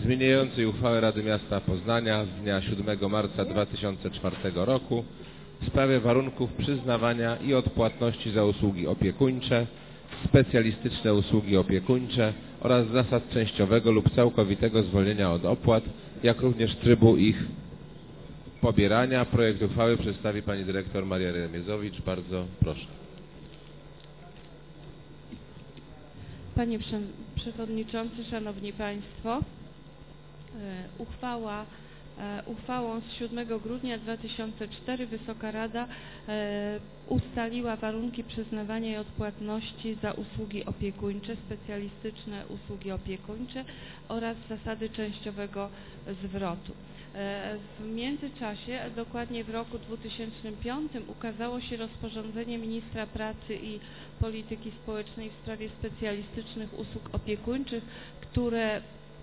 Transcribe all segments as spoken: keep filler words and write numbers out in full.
zmieniającej uchwałę Rady Miasta Poznania z dnia siódmego marca dwa tysiące czwartego roku w sprawie warunków przyznawania i odpłatności za usługi opiekuńcze, specjalistyczne usługi opiekuńcze oraz zasad częściowego lub całkowitego zwolnienia od opłat, jak również trybu ich pobierania. Projekt uchwały przedstawi pani dyrektor Maria Remiezowicz. Bardzo proszę. Panie Przewodniczący, Szanowni Państwo, uchwała, uchwałą z siódmego grudnia dwa tysiące czwartego Wysoka Rada ustaliła warunki przyznawania i odpłatności za usługi opiekuńcze, specjalistyczne usługi opiekuńcze oraz zasady częściowego zwrotu. W międzyczasie, dokładnie w roku dwutysięcznym piątym, ukazało się rozporządzenie Ministra Pracy i Polityki Społecznej w sprawie specjalistycznych usług opiekuńczych, które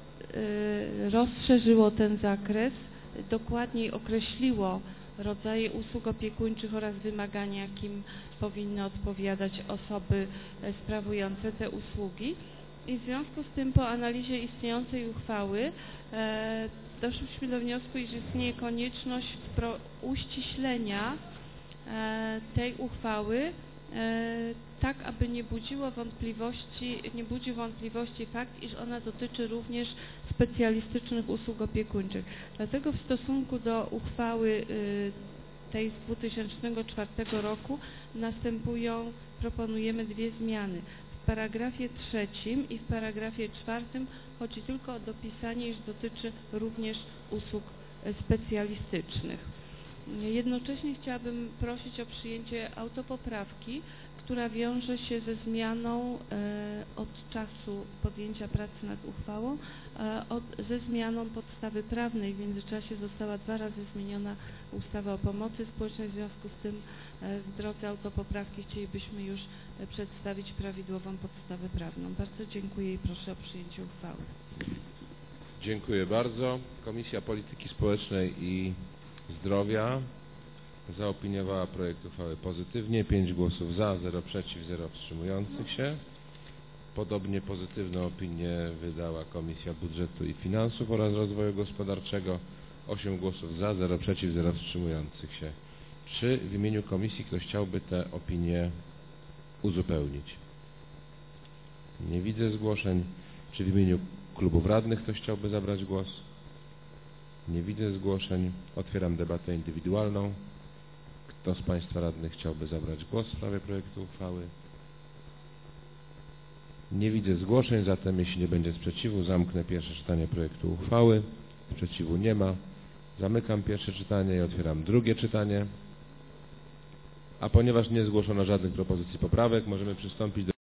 rozszerzyło ten zakres, dokładniej określiło rodzaje usług opiekuńczych oraz wymagania, jakim powinny odpowiadać osoby sprawujące te usługi. I w związku z tym, po analizie istniejącej uchwały e, doszliśmy do wniosku, iż istnieje konieczność uściślenia e, tej uchwały, e, tak aby nie budziło wątpliwości, nie budził wątpliwości fakt, iż ona dotyczy również specjalistycznych usług opiekuńczych. Dlatego w stosunku do uchwały y, tej z dwa tysiące czwartego roku następują, proponujemy dwie zmiany. W paragrafie trzecim i w paragrafie czwartym chodzi tylko o dopisanie, iż dotyczy również usług specjalistycznych. Jednocześnie chciałabym prosić o przyjęcie autopoprawki, która wiąże się ze zmianą e, od czasu podjęcia pracy nad uchwałą, e, od, ze zmianą podstawy prawnej. W międzyczasie została dwa razy zmieniona ustawa o pomocy społecznej, w związku z tym e, w drodze autopoprawki chcielibyśmy już e, przedstawić prawidłową podstawę prawną. Bardzo dziękuję i proszę o przyjęcie uchwały. Dziękuję bardzo. Komisja Polityki Społecznej i Zdrowia zaopiniowała projekt uchwały pozytywnie. pięć głosów za, zero przeciw, zero wstrzymujących się. Podobnie pozytywną opinię wydała Komisja Budżetu i Finansów oraz Rozwoju Gospodarczego. osiem głosów za, zero przeciw, zero wstrzymujących się. Czy w imieniu komisji ktoś chciałby tę opinię uzupełnić? Nie widzę zgłoszeń. Czy w imieniu klubów radnych ktoś chciałby zabrać głos? Nie widzę zgłoszeń. Otwieram debatę indywidualną. Kto z Państwa radnych chciałby zabrać głos w sprawie projektu uchwały? Nie widzę zgłoszeń, zatem jeśli nie będzie sprzeciwu, zamknę pierwsze czytanie projektu uchwały. Sprzeciwu nie ma. Zamykam pierwsze czytanie i otwieram drugie czytanie. A ponieważ nie zgłoszono żadnych propozycji poprawek, możemy przystąpić do